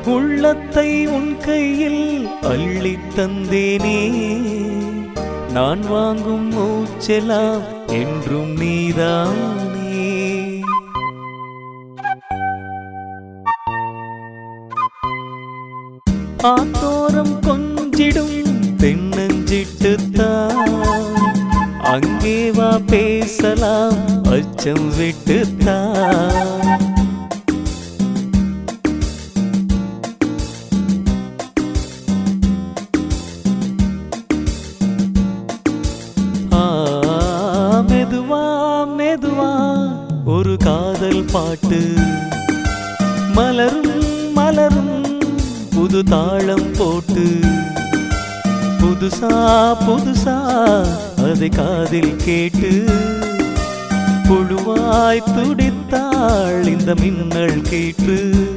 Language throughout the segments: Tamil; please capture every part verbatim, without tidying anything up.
உள்ளத்தை உன் கையில் அள்ளி தந்தேனே நான் வாங்கும் மூச்செல்லாம் என்றும் நீதானே ஆத்தோரம் கொஞ்சிடும் தென்னஞ்சிட்டுத்தான் அங்கே வா பேசலாம் அச்சம் விட்டுத்தான் மெதுவா மெதுவா ஒரு காதல் பாட்டு மலரும் மலரும் புது தாளம் போட்டு புதுசா புதுசா அதை காதில் கேட்டு புழுவாய் துடித்தாள் இந்த மின்னல் கேட்டு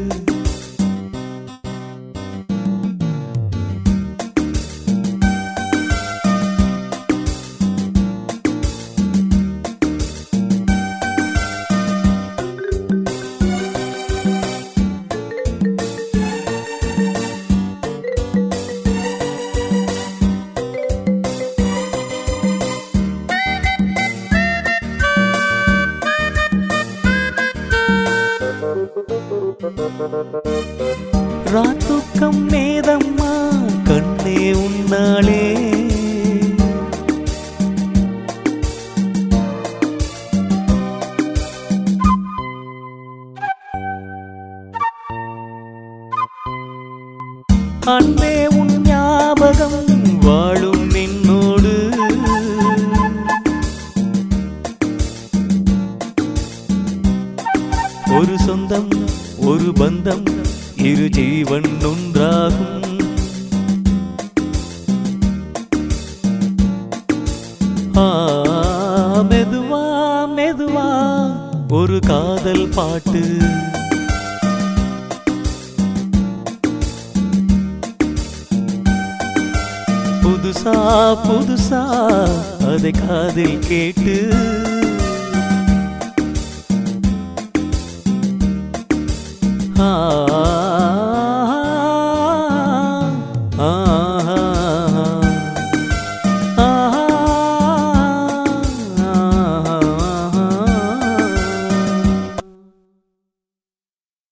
ராத்துக்கம் மேதம்மா கண்ணே உன்னாளே அன்பே உன் ஞாபகம் வாழும் நின்னோடு ஒரு சொந்தம் ஒரு பந்தம் இரு ஜீவன் ஒன்றாகும் ஆ மெதுவா மெதுவா ஒரு காதல் பாட்டு புதுசா புதுசா அதை காதில் கேட்டு ஆ